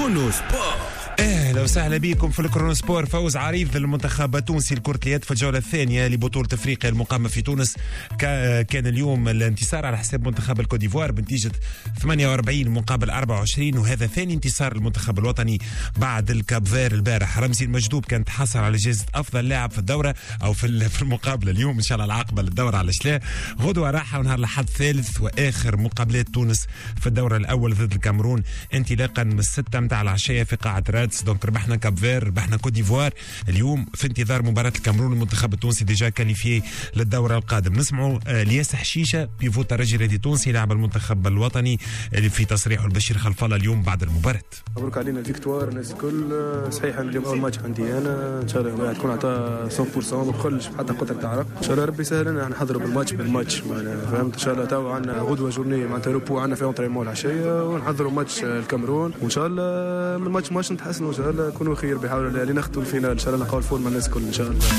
كرونو سبور. اهلا وسهلا بكم في الكرونو سبور. فوز عريض للمنتخب التونسي لكرة اليد في الجولة الثانية لبطولة افريقيا المقامة في تونس. كان اليوم الانتصار على حساب منتخب الكوت ديفوار بنتيجة 48 مقابل 24، وهذا ثاني انتصار للمنتخب الوطني بعد الكاب فير البارح. رمزي المجدوب كان تحصل على جائزة افضل لاعب في الدورة او في المقابلة اليوم، ان شاء الله العاقبة للدورة على لا. غدوة راحة ونهار الأحد ثالث واخر مقابلات تونس في الدورة الاول ضد الكاميرون انطلاقا من 6 متاع العشية في قاعة رادس. دونك ربحنا كاب فير، ربحنا كوت ديفوار اليوم في انتظار مباراة الكاميرون. المنتخب التونسي ديجا كاليفيي للدورة القادم. نسمعوا الياس حشيشة بيفو الترجي الرياضي تونسي لاعب المنتخب الوطني اللي في تصريحه البشير خلف الله اليوم بعد المباراة. مبروك علينا الفيكتوار الناس الكل. صحيح اليوم اول ماتش عندي انا، ان شاء الله تكون عطاء 100% ما بخلش حتى قدرة تعرق. ان شاء الله ربي يسهل لنا نحضروا بالماتش معنا، فهمت. ان شاء الله تو عندنا غدوه جورني معناتها روبو، عندنا في اونترينمون العشيه ونحضروا ماتش الكاميرون، وان شاء الله من الماتش ماتش نتحسنوا ان شاء الله نكونوا خير، بحاول لنخطوا الفينال ان شاء الله، نلقاو الفول مع الناس الكل ان شاء الله.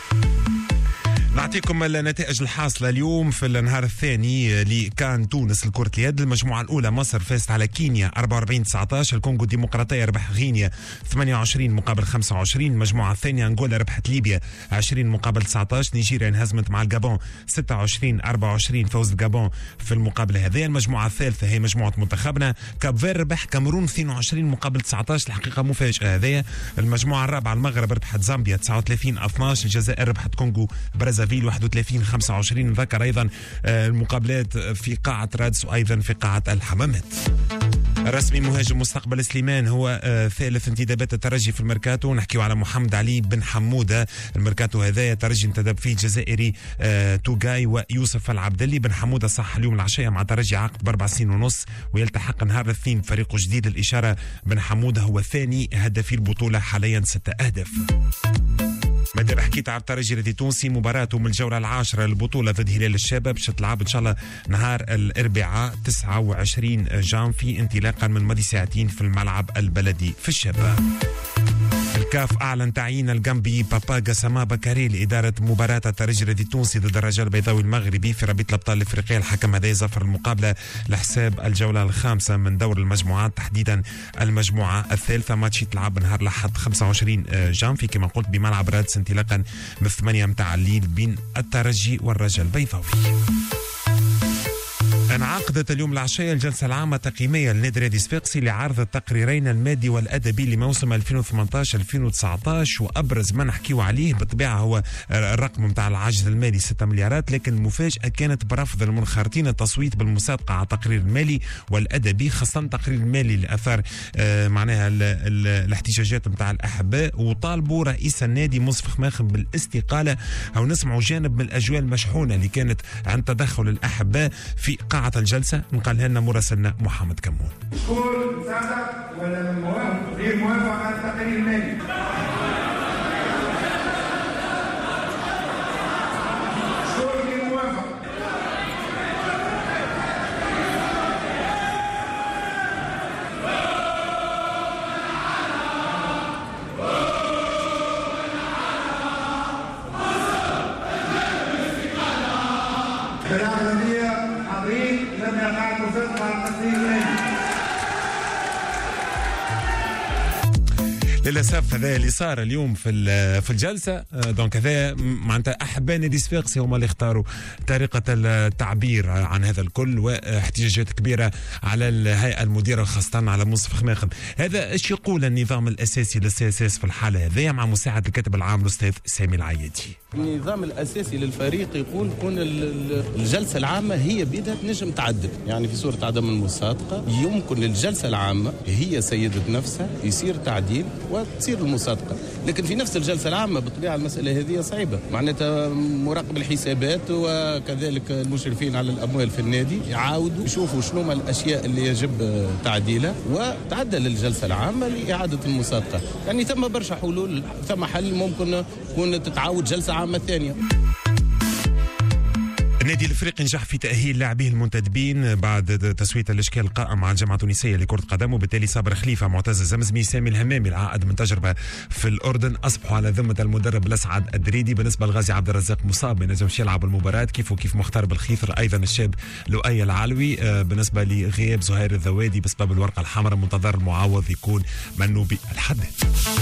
نعطيكم النتائج الحاصلة اليوم في النهار الثاني لكان تونس لكرة اليد. المجموعة الأولى مصر فازت على كينيا 44-19. الكونغو الديمقراطية ربح غينيا 28 مقابل 25. المجموعة الثانية أنغولا ربحت ليبيا 20 مقابل 19. نيجيريا انهزمت مع الجابون 26-24، فوز الجابون في المقابلة هذه. المجموعة الثالثة هي مجموعة منتخبنا. كاب فير ربح كاميرون 22 مقابل 19، الحقيقة مفاجأة هذه. المجموعة الرابعة المغرب ربحت زامبيا 39-12. الجزائر ربحت كونغو برازافيل 31-25. ذكر أيضا المقابلات في قاعة رادس وأيضا في قاعة الحمامات. رسمي مهاجم مستقبل سليمان هو ثالث انتدابات الترجي في الميركاتو. نحكيو على محمد علي بن حمودة. الميركاتو هذا ترجي انتدب فيه الجزائري توغاي ويوسف العبدلي. بن حمودة صح اليوم العشية مع ترجي عقد ب4 سنين ونص، ويلتحق نهار الاثنين فريقه جديد. الإشارة بن حمودة هو ثاني هدفي البطولة حاليا 6 أهداف. مادام حكيت على الترجي الرياضي التونسي، مباراته من الجولة العاشرة للبطولة ضد هلال الشابة باش تلعب إن شاء الله نهار الأربعاء 29 جانفي انطلاقا من ماضي ساعتين في الملعب البلدي في الشابة. الكاف أعلن تعيين الجنبي بابا قسما بكاري لإدارة مباراة الترجي الرياضي التونسي ضد الرجاء البيضاوي المغربي في رابطة الأبطال الإفريقية. الحكم هذا يظفر المقابلة لحساب الجولة الخامسة من دور المجموعات، تحديدا المجموعة الثالثة. ماتش يتلعب نهار الأحد 25 جانفي كما قلت بملعب رادس انطلاقا من 8 متاع الليل بين الترجي والرجاء البيضاوي. انعقدت اليوم العشية الجلسة العامة التقييمية للنادي الرياضي الصفاقسي لعرض التقريرين المادي والأدبي لموسم 2018-2019، وأبرز ما نحكيو عليه بالطبيعة هو الرقم متاع العجز المالي 6 مليارات، لكن المفاجأة كانت برفض المنخرطين التصويت بالمصادقة على التقرير المالي والأدبي، خاصة التقرير المالي لأثار معناها الاحتجاجات متاع الأحباء، وطالبوا رئيس النادي مصفخ ماخم بالاستقالة. أو نسمعوا جانب من الأجواء المشحونة اللي كانت عند تدخل الأحباء في قاعة الجلسة، نقلها لنا مراسلنا محمد كمون. شكون مصدق ولا موافق غير موافق على التقرير المالي؟ شكون غير موافق؟ للأسف هذا اللي صار اليوم في الجلسة. دونك هذا معناتها أحباء نادي صفاقسي هم اللي اختاروا طريقة التعبير عن هذا الكل، واحتجاجات كبيرة على الهيئة المديرة خاصة على مصفخ ماخم. هذا ايش يقول النظام الأساسي للسي اس اس في الحالة هذه مع مساعد الكاتب العام الأستاذ سامي العيادي؟ النظام الأساسي للفريق يقول كون الجلسة العامة هي بيدها تنجم تعدل، يعني في صورة عدم المصادقة يمكن للجلسة العامة هي سيدة نفسها يصير تعديل وتصير المصادقة، لكن في نفس الجلسة العامة بالطبيعة المسألة هذه صعبة، معناتها مراقب الحسابات وكذلك المشرفين على الأموال في النادي يعاودوا يشوفوا شنو ما الأشياء اللي يجب تعديلها وتعدل الجلسة العامة لإعادة المصادقة. يعني ثم برشا حلول، ثم حل ممكن تكون تتعاود جلسة عامة ثانية. النادي الافريقي نجح في تاهيل لاعبيه المنتدبين بعد تسويه الاشكال القائم مع الجامعه التونسيه لكره قدم، وبالتالي صابر خليفه، معتز الزمزمي، سامي الهمامي العائد من تجربه في الاردن اصبحوا على ذمه المدرب الاسعد الدريدي. بالنسبه لغازي عبد الرزاق مصاب ما ينجمش يلعب المباراه، كيف مختار بالخيثر، ايضا الشاب لؤي العلوي. بالنسبه لغياب زهير الذوادي بسبب الورقه الحمراء منتظر المعوض يكون منوبي الحداد.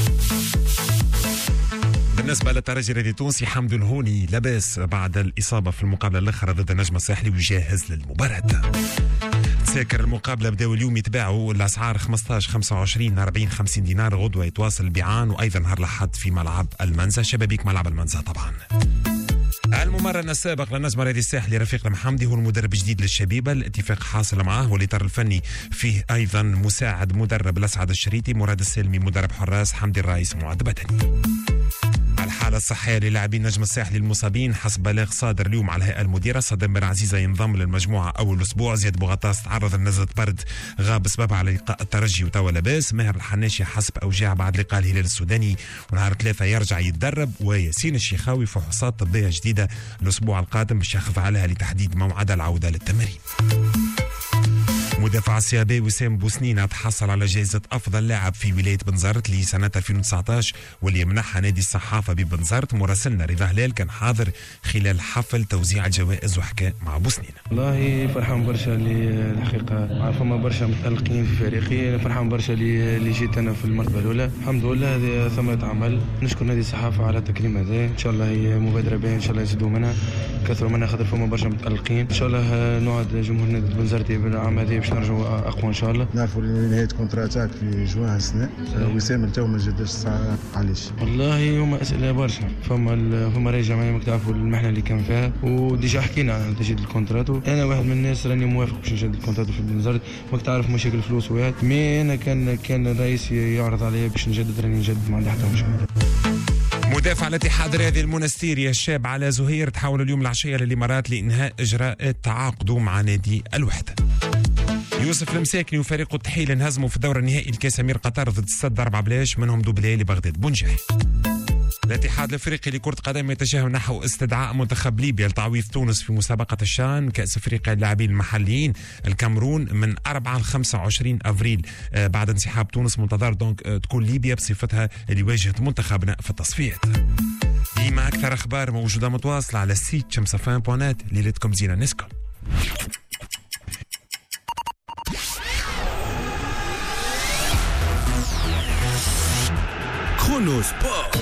بالنسبة للترجي الرياضي التونسي، حمد الهوني لاباس بعد الإصابة في المقابلة الأخرى ضد النجم الساحلي وجاهز للمباراة. تساكر المقابلة بداوا اليوم يتباعوا، الأسعار 15 25 40 50 دينار، غدوة يتواصل البيعان، وأيضا نهار الأحد في ملعب المنزه، شبابيك ملعب المنزه طبعا. الممرن السابق للنجم الرياضي الساحلي رفيق المحمدي هو المدرب الجديد للشبيبة، الاتفاق حاصل معه، والإطار الفني فيه أيضا مساعد مدرب الأسعد الشريطي، مراد السلمي مدرب حراس، حمدي الرايس معد بدني. الحالة الصحية للاعبين النجم الساحلي المصابين حسب بلاغ صادر اليوم على الهيئة المديرة، صدام بن عزيزة ينضم للمجموعة أول أسبوع، زياد بوغطاس تعرض لنزلة برد غاب بسببها على لقاء الترجي وتوا لاباس، ماهر الحناشي حسب أوجاع بعد لقاء الهلال السوداني ونهار 3 يرجع يتدرب، وياسين الشيخاوي فحوصات طبية جديدة الأسبوع القادم باش يخضع عليها لتحديد موعد العودة للتمرين. مدافع السيابي وسام بوسنينة تحصل على جائزة أفضل لاعب في ولاية بنزرت لسنة 2019 واللي يمنحها نادي الصحافة ببنزرت. مراسلنا رضا هلال كان حاضر خلال حفل توزيع الجوائز وحكى مع بوسنينة. والله فرحان برشا الحقيقة، فما برشا متألقين في فريقي، فرحان برشا اللي جيت أنا في المرتبة الأولى، الحمد لله هذه ثمرة عمل، نشكر نادي الصحافة على التكريم هذا، إن شاء الله هي مبادرة باهية، إن شاء الله يزيدوا منها كثروا منها خاطر فما برشا متألقين، إن شاء الله نوعد جمهور نادي بنزرتي بالعام هذه باش نرجعوا أقوى إن شاء الله. نعرفوا نهاية كونتراتاك في جوان السنة، وسام التو ما جدش علاش؟ والله هما أسئلة برشا، فما راجع معايا ماك تعرفوا المحنة اللي كان فيها، وديجا حكينا عن تجديد الكونتراتو، أنا واحد من الناس راني موافق باش نجدد الكونتراتو في بنزرت، ماك تعرف مشاكل الفلوس وهذا، مي أنا كان الرئيس يعرض عليا باش نجدد راني نجدد، ما عندي حتى مشكلة. مدافع الاتحاد الرياضي المنستيري الشاب على زهير تحول اليوم العشية للإمارات لإنهاء إجراءات تعاقده مع نادي الوحدة. يوسف المساكني وفريقه التحيل انهزموا في الدور النهائي لكاس أمير قطر ضد السد 4-0 منهم دوبلي لبغداد بنجاح. الاتحاد الافريقي لكرة قدم يتجه نحو استدعاء منتخب ليبيا لتعويض تونس في مسابقة الشان كأس افريقيا للاعبين المحليين الكاميرون من 4 ل 25 افريل بعد انسحاب تونس، منتظر دونك تكون ليبيا بصفتها اللي واجهت منتخبنا في التصفيات. ديما اكثر اخبار موجودة متواصلة على السيت شمسفان.net. ليلتكم زينة نسكم. كرونو سبور.